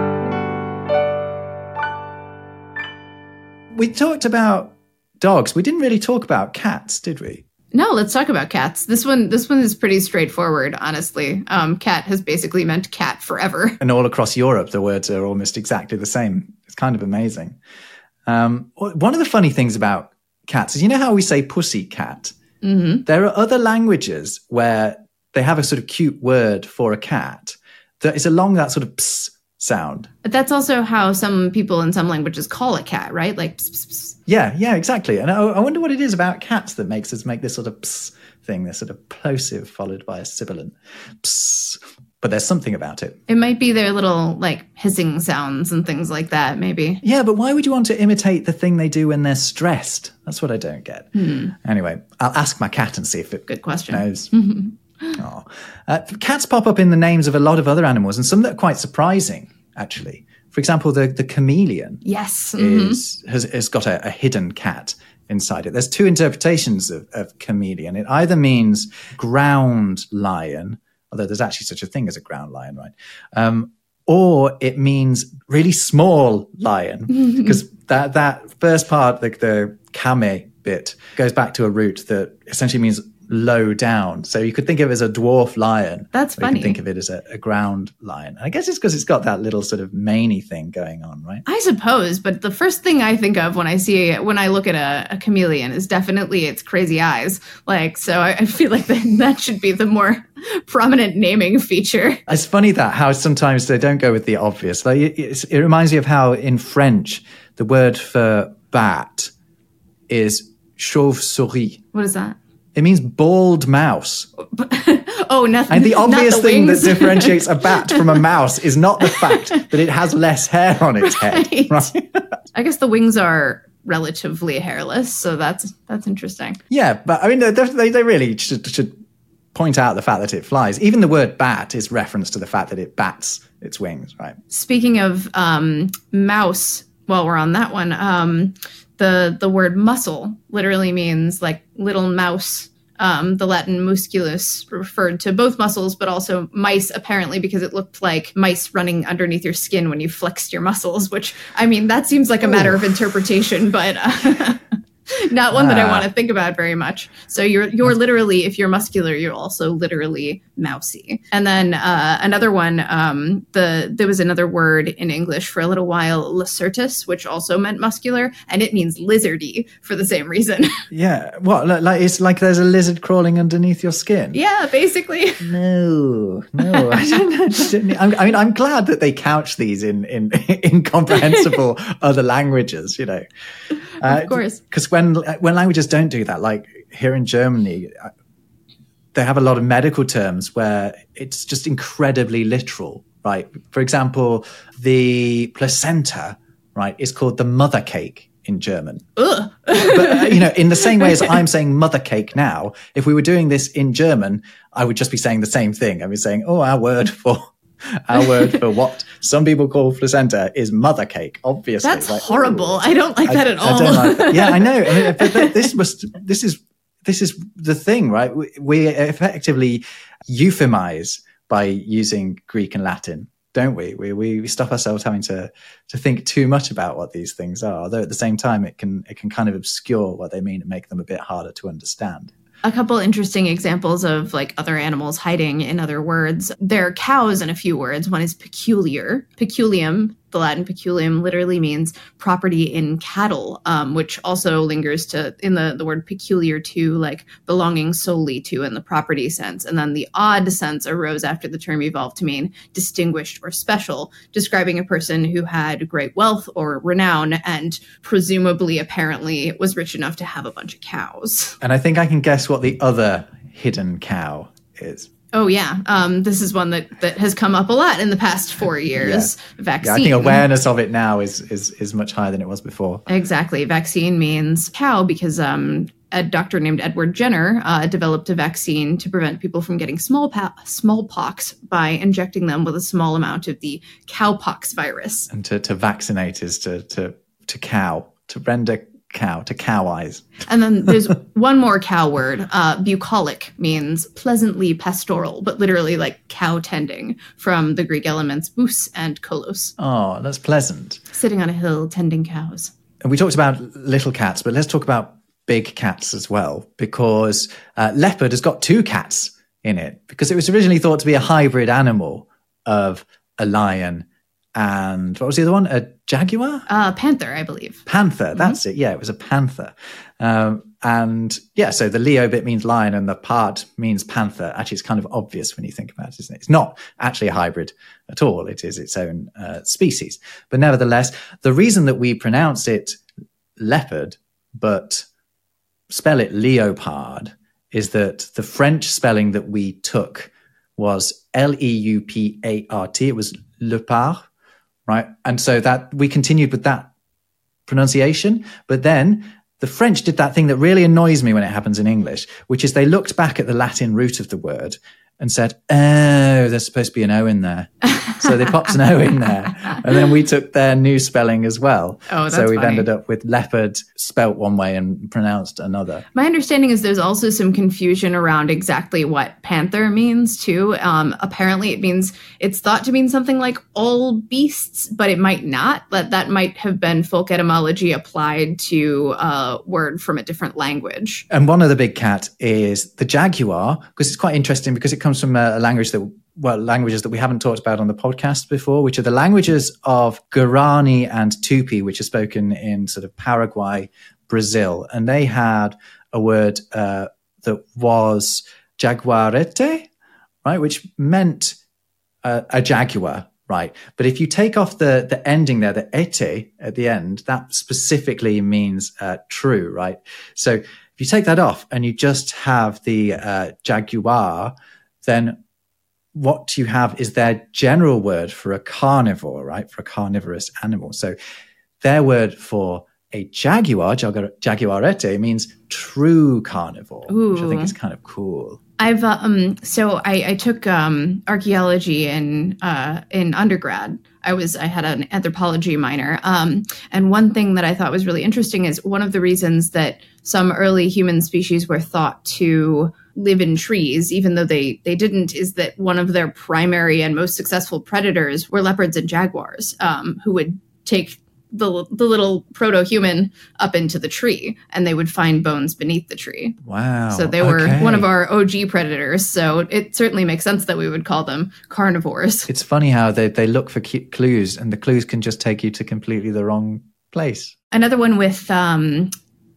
Speaker 2: We talked about dogs. We didn't really talk about cats, did we?
Speaker 1: No, let's talk about cats. This one, this one is pretty straightforward, honestly. Um, cat has basically meant cat forever.
Speaker 2: And all across Europe, the words are almost exactly the same. It's kind of amazing. Um, one of the funny things about cats is, you know how we say pussy cat?
Speaker 1: Mm-hmm.
Speaker 2: There are other languages where they have a sort of cute word for a cat that is along that sort of pss sound.
Speaker 1: But that's also how some people in some languages call a cat, right? Like pss, pss, pss.
Speaker 2: Yeah, yeah, exactly. And I, I wonder what it is about cats that makes us make this sort of pss thing, this sort of plosive followed by a sibilant pss. But there's something about it.
Speaker 1: It might be their little like hissing sounds and things like that, maybe.
Speaker 2: Yeah, but why would you want to imitate the thing they do when they're stressed? That's what I don't get.
Speaker 1: Hmm.
Speaker 2: Anyway, I'll ask my cat and see if it
Speaker 1: Good question.
Speaker 2: knows. Oh. Uh, cats pop up in the names of a lot of other animals, and some that are quite surprising, actually. For example, the, the chameleon
Speaker 1: yes. Mm-hmm.
Speaker 2: is has, has got a, a hidden cat inside it. There's two interpretations of, of chameleon. It either means ground lion, although there's actually such a thing as a ground lion, right? Um, or it means really small lion, because that, that first part, like the kame bit, goes back to a root that essentially means low down. So you could think of it as a dwarf lion.
Speaker 1: That's funny.
Speaker 2: You can think of it as a, a ground lion. I guess it's because it's got that little sort of maney thing going on, right?
Speaker 1: I suppose, but the first thing I think of when I see when I look at a, a chameleon is definitely its crazy eyes. Like, so I, I feel like that, that should be the more prominent naming feature.
Speaker 2: It's funny that how sometimes they don't go with the obvious. Like it, it's, it reminds me of how in French the word for bat is chauve-souris.
Speaker 1: What is that?
Speaker 2: It means bald mouse.
Speaker 1: Oh, nothing.
Speaker 2: And the obvious
Speaker 1: the
Speaker 2: thing
Speaker 1: wings.
Speaker 2: that differentiates a bat from a mouse is not the fact that it has less hair on its
Speaker 1: right.
Speaker 2: head. Right?
Speaker 1: I guess the wings are relatively hairless, so that's that's interesting.
Speaker 2: Yeah, but I mean, they, they, they really should, should point out the fact that it flies. Even the word bat is reference to the fact that it bats its wings, right?
Speaker 1: Speaking of um, mouse, while we're on that one, um, the the word muscle literally means like little mouse. Um, the Latin musculus referred to both muscles, but also mice, apparently, because it looked like mice running underneath your skin when you flexed your muscles, which, I mean, that seems like a matter Ooh. of interpretation, but uh, not one that I want to think about very much. So you're you're literally, if you're muscular, you're also literally mousy. And then uh, another one, um, the there was another word in English for a little while, lacertus, which also meant muscular, and it means lizardy for the same reason.
Speaker 2: Yeah, what? Like it's like there's a lizard crawling underneath your skin.
Speaker 1: Yeah, basically.
Speaker 2: No, no. I don't know. I mean, I'm glad that they couch these in in incomprehensible other languages. You know, uh,
Speaker 1: of course,
Speaker 2: because when when languages don't do that, like here in Germany, they have a lot of medical terms where it's just incredibly literal, right? For example, the placenta, right, is called the mother cake in German.
Speaker 1: Ugh.
Speaker 2: But, uh, you know, in the same way as I'm saying mother cake now, if we were doing this in German, I would just be saying the same thing. I'd be saying, oh, our word for our word for what some people call placenta is mother cake, obviously.
Speaker 1: That's
Speaker 2: like,
Speaker 1: horrible. I don't like
Speaker 2: I,
Speaker 1: that at all.
Speaker 2: I don't like that. Yeah, I know. I mean, but this must, this is, This is the thing, right? We, we effectively euphemize by using Greek and Latin, don't we? We we stop ourselves having to to think too much about what these things are. Although at the same time, it can it can kind of obscure what they mean and make them a bit harder to understand.
Speaker 1: A couple interesting examples of like other animals hiding in other words. There are cows in a few words. One is peculiar, peculium, the Latin peculium literally means property in cattle, um, which also lingers to in the, the word peculiar to, like belonging solely to in the property sense. And then the odd sense arose after the term evolved to mean distinguished or special, describing a person who had great wealth or renown and presumably, apparently, was rich enough to have a bunch of cows.
Speaker 2: And I think I can guess what the other hidden cow is.
Speaker 1: Oh, yeah. Um, this is one that, that has come up a lot in the past four years.
Speaker 2: Yeah.
Speaker 1: Vaccine.
Speaker 2: Yeah, I think awareness of it now is, is, is much higher than it was before.
Speaker 1: Exactly. Vaccine means cow because um, a doctor named Edward Jenner uh, developed a vaccine to prevent people from getting small pa- smallpox by injecting them with a small amount of the cowpox virus.
Speaker 2: And to, to vaccinate is to, to, to cow, to render cow, to cow eyes.
Speaker 1: And then there's one more cow word. Uh, bucolic means pleasantly pastoral, but literally like cow tending, from the Greek elements bous and kolos.
Speaker 2: Oh, that's pleasant.
Speaker 1: Sitting on a hill tending cows.
Speaker 2: And we talked about little cats, but let's talk about big cats as well, because uh, leopard has got two cats in it, because it was originally thought to be a hybrid animal of a lion and what was the other one? A jaguar?
Speaker 1: Uh, panther, I believe.
Speaker 2: Panther, that's mm-hmm. it. Yeah, it was a panther. Um, and yeah, so the Leo bit means lion and the part means panther. Actually, it's kind of obvious when you think about it, isn't it? It's not actually a hybrid at all. It is its own uh, species. But nevertheless, the reason that we pronounce it leopard, but spell it leopard, is that the French spelling that we took was L E U P A R T. It was leopard. Right. And so that we continued with that pronunciation. But then the French did that thing that really annoys me when it happens in English, which is they looked back at the Latin root of the word and said, oh, there's supposed to be an O in there. So they popped an O in there. And then we took their new spelling as well.
Speaker 1: Oh, that's
Speaker 2: So we've
Speaker 1: funny.
Speaker 2: ended up with leopard spelt one way and pronounced another.
Speaker 1: My understanding is there's also some confusion around exactly what panther means, too. Um, apparently it means, it's thought to mean something like all beasts, but it might not. That that might have been folk etymology applied to a word from a different language.
Speaker 2: And one of the big cat is the jaguar, because it's quite interesting because it comes from a language that, well, languages that we haven't talked about on the podcast before, which are the languages of Guarani and Tupi, which are spoken in sort of Paraguay, Brazil. And they had a word uh, that was jaguarete, right, which meant uh, a jaguar, right? But if you take off the, the ending there, the ete at the end, that specifically means uh, true, right? So if you take that off and you just have the uh, jaguar, then what you have is their general word for a carnivore, right? For a carnivorous animal. So their word for a jaguar, jaguar jaguarete, means true carnivore,
Speaker 1: Ooh.
Speaker 2: Which I think is kind of cool.
Speaker 1: I've uh, um so I, I took um archaeology in uh in undergrad. I was I had an anthropology minor. Um and one thing that I thought was really interesting is one of the reasons that some early human species were thought to live in trees, even though they they didn't, is that one of their primary and most successful predators were leopards and jaguars, um, who would take the the little proto-human up into the tree, and they would find bones beneath the tree.
Speaker 2: Wow.
Speaker 1: So they were
Speaker 2: okay.
Speaker 1: one of our O G predators. So it certainly makes sense that we would call them carnivores.
Speaker 2: It's funny how they, they look for cu- clues, and the clues can just take you to completely the wrong place.
Speaker 1: Another one with um,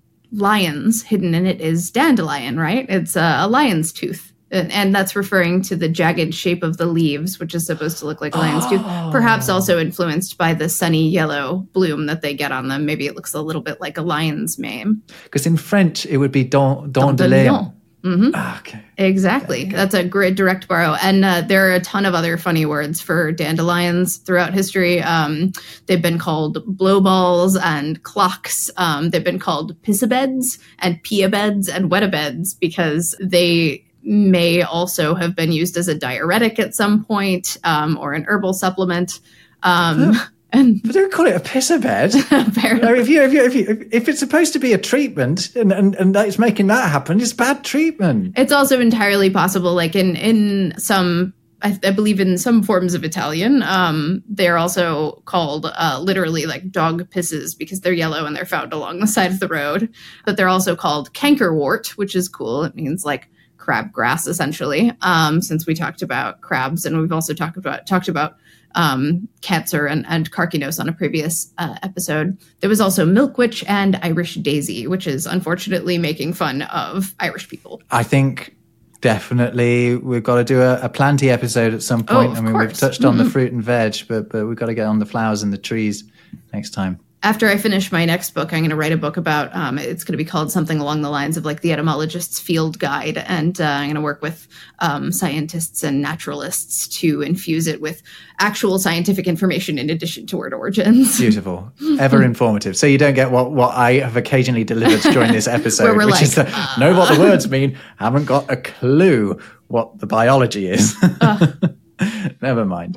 Speaker 1: lions hidden in it is dandelion, right? It's a, a lion's tooth. And, and that's referring to the jagged shape of the leaves, which is supposed to look like a lion's
Speaker 2: oh.
Speaker 1: tooth, perhaps also influenced by the sunny yellow bloom that they get on them. Maybe it looks a little bit like a lion's mane.
Speaker 2: Because in French, it would be don, don de lion.
Speaker 1: Mm-hmm.
Speaker 2: Ah, okay.
Speaker 1: Exactly. That's a great direct borrow. And uh, there are a ton of other funny words for dandelions throughout history. Um, they've been called blowballs and clocks. Um, they've been called pissabeds and piabeds and wetabeds because they may also have been used as a diuretic at some point, um, or an herbal supplement. Um,
Speaker 2: Huh.
Speaker 1: and
Speaker 2: But don't call it a pisser bed.
Speaker 1: apparently,
Speaker 2: No, if you if you if you if it's supposed to be a treatment and and and it's making that happen, it's bad treatment.
Speaker 1: it's also entirely possible, like in in some, I, I believe in some forms of Italian, um, they're also called uh, literally like dog pisses because they're yellow and they're found along the side of the road. But they're also called cankerwort, which is cool. It means like crabgrass, essentially, um, since we talked about crabs, and we've also talked about talked about um, cancer and, and carcinos on a previous uh, episode. There was also milkwitch and Irish daisy, which is unfortunately making fun of Irish people.
Speaker 2: I think definitely we've got to do a, a planty episode at some point.
Speaker 1: Oh, of
Speaker 2: I mean,
Speaker 1: course.
Speaker 2: we've touched on mm-hmm. the fruit and veg, but but we've got to get on the flowers and the trees next time.
Speaker 1: After I finish my next book, I'm going to write a book about, um, it's going to be called something along the lines of like the etymologist's field guide. And uh, I'm going to work with um, scientists and naturalists to infuse it with actual scientific information in addition to word origins.
Speaker 2: Beautiful. Ever informative. So you don't get what, what I have occasionally delivered during this episode, which like, is the, uh... know what the words mean, haven't got a clue what the biology is. Uh. Never mind.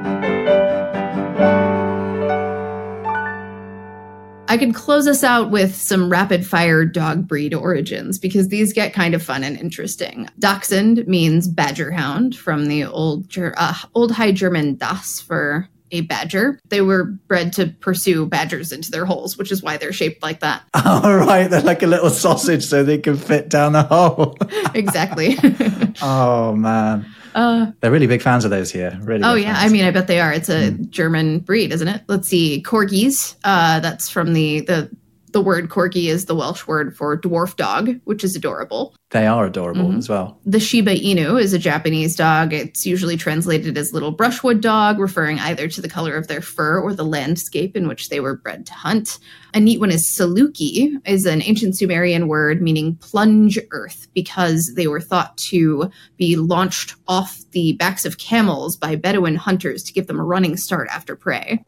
Speaker 1: I could close us out with some rapid fire dog breed origins because these get kind of fun and interesting. Dachshund means badger hound from the old uh, old High German das for a badger. They were bred to pursue badgers into their holes, which is why they're shaped like that.
Speaker 2: Oh, right. They're like a little sausage so they can fit down the hole.
Speaker 1: Exactly.
Speaker 2: Oh, man. Uh, They're really big fans of those here. Really.
Speaker 1: Oh, yeah.
Speaker 2: Fans.
Speaker 1: I mean, I bet they are. It's a mm. German breed, isn't it? Let's see. Corgis. Uh, that's from the, the, the word corgi is the Welsh word for dwarf dog, which is adorable.
Speaker 2: They are adorable mm-hmm. as well.
Speaker 1: The Shiba Inu is a Japanese dog. It's usually translated as little brushwood dog, referring either to the color of their fur or the landscape in which they were bred to hunt. A neat one is Saluki, is an ancient Sumerian word meaning plunge earth, because they were thought to be launched off the backs of camels by Bedouin hunters to give them a running start after prey.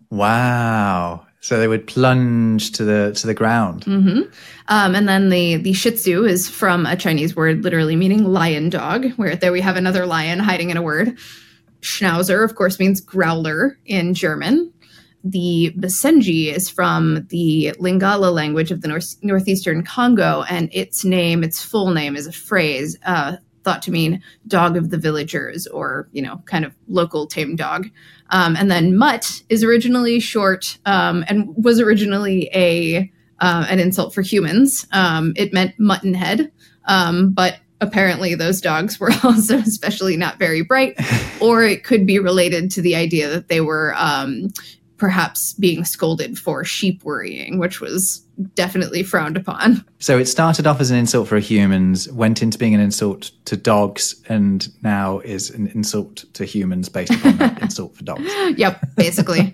Speaker 2: Wow. So they would plunge to the to the ground.
Speaker 1: Mm-hmm. Um, and then the, the Shih Tzu is from a Chinese word literally meaning lion dog, where there we have another lion hiding in a word. Schnauzer, of course, means growler in German. The Basenji is from the Lingala language of the north, northeastern Congo, and its name, its full name, is a phrase uh, thought to mean dog of the villagers, or, you know, kind of local tame dog. Um, and then mutt is originally short um, and was originally a uh, an insult for humans. Um, it meant mutton head, um, but apparently those dogs were also especially not very bright, or it could be related to the idea that they were um, perhaps being scolded for sheep worrying, which was definitely frowned upon.
Speaker 2: So it started off as an insult for humans, went into being an insult to dogs, and now is an insult to humans based upon that insult for dogs.
Speaker 1: Yep, basically.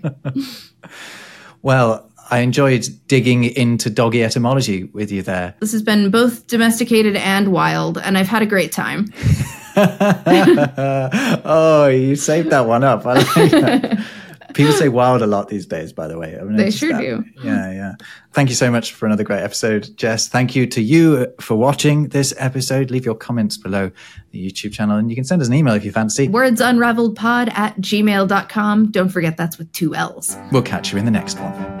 Speaker 2: Well, I enjoyed digging into doggy etymology with you there.
Speaker 1: This has been both domesticated and wild, and I've had a great time.
Speaker 2: Oh, you saved that one up. I like that. People say wild a lot these days, by the way. I mean,
Speaker 1: they sure
Speaker 2: that.
Speaker 1: do.
Speaker 2: Yeah, yeah. Thank you so much for another great episode, Jess. Thank you to you for watching this episode. Leave your comments below the YouTube channel, and you can send us an email if you fancy.
Speaker 1: Wordsunraveledpod at gmail dot com. Don't forget that's with two L's.
Speaker 2: We'll catch you in the next one.